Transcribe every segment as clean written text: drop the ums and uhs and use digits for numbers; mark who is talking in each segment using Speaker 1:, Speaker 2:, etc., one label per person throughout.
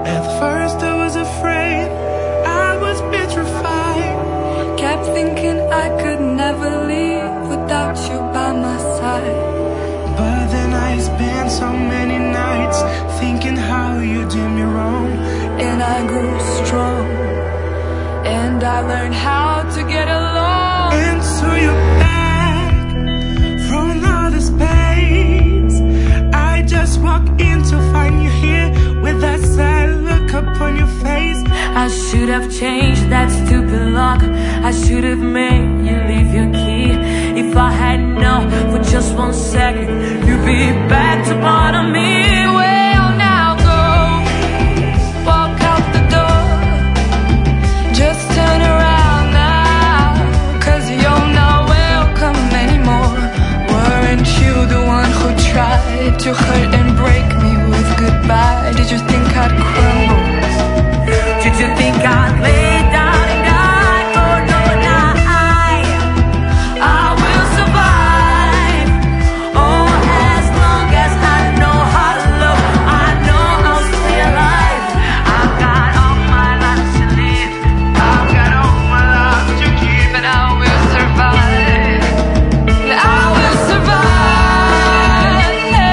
Speaker 1: At first I was afraid, I was petrified.
Speaker 2: Kept thinking I could never leave without you by my side.
Speaker 1: But then I spent so many nights thinking how you did me wrong.
Speaker 2: And I grew strong, and I learned how to get along.
Speaker 1: And so you're back from another space. I just walked in to find you here with that sad look upon your face.
Speaker 2: I should have changed that stupid lock. I should have made you leave your key. If I had known for just 1 second you'd be back to part of me. Well, now go, walk out the door. Just turn around now, 'cause you're not welcome anymore. Weren't you the one who tried to hurt and break me with goodbye? Did you think I'd crumble? Did you think I'd lay down and die? Oh no, now I will survive. Oh, as long as I know how to love, I know I'll stay alive. I've got all my life to live, I've got all my life to give, and I will survive. I will survive.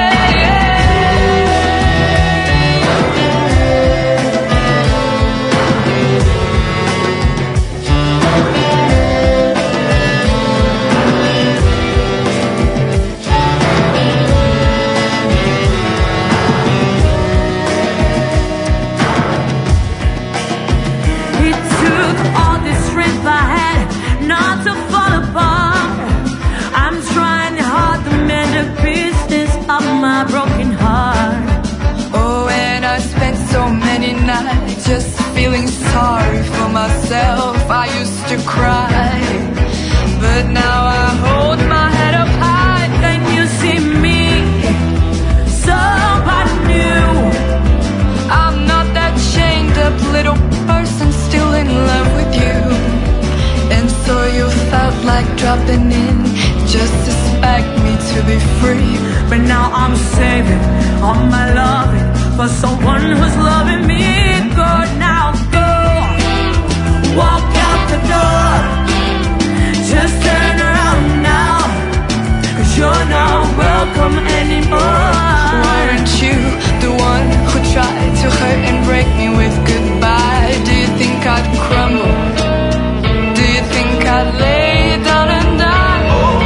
Speaker 2: It took all the strength I had not to fall apart. I'm trying hard to mend the pieces of my broken heart. Oh, and I spent so many nights just feeling sorry for myself. I used to cry, but now I hold my head up high. Can you see me? Somebody new. I'm not that chained up little person still in love with you. And so you felt like dropping in just to expect me to be free. But now I'm saving all my loving for someone who's loving me. Good, now go, walk out the door. Just turn around now, 'cause you're not welcome anymore. Weren't you the one who tried to hurt and break me with goodbye? Do you think I'd crumble? Do you think I'd lay down and die? Oh,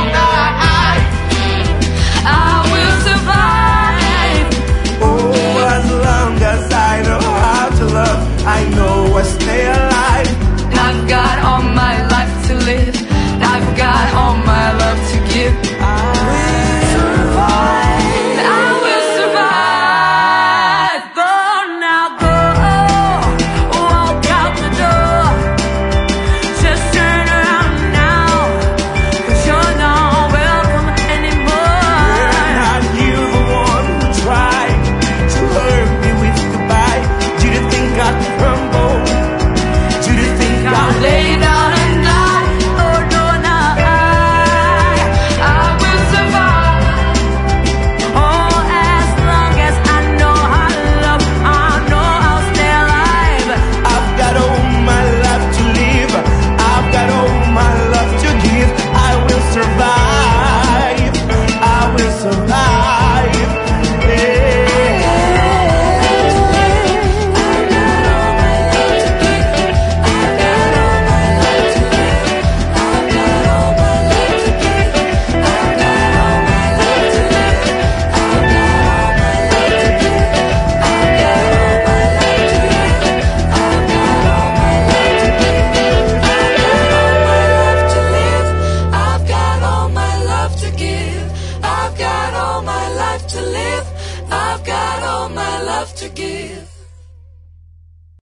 Speaker 2: I will survive.
Speaker 1: Oh, as long as I know how to love, I know I stay alive.
Speaker 2: I've got all my life to live, I've got all my love to give. I will survive. I will survive. Go now, go, walk out the door. Just turn around now, 'cause you're not welcome anymore.
Speaker 1: Not you the one who tried to hurt me with goodbye. Do you think I'd crumble? Do you think I'd
Speaker 2: Lay down and die. Oh no, now I will survive. Oh, as long as I know how to love, I know I'll stay alive.
Speaker 1: I've got all my life to live, I've got all my love to give. I will survive, I will survive.
Speaker 2: I've got all my life to live, I've got all my love to give.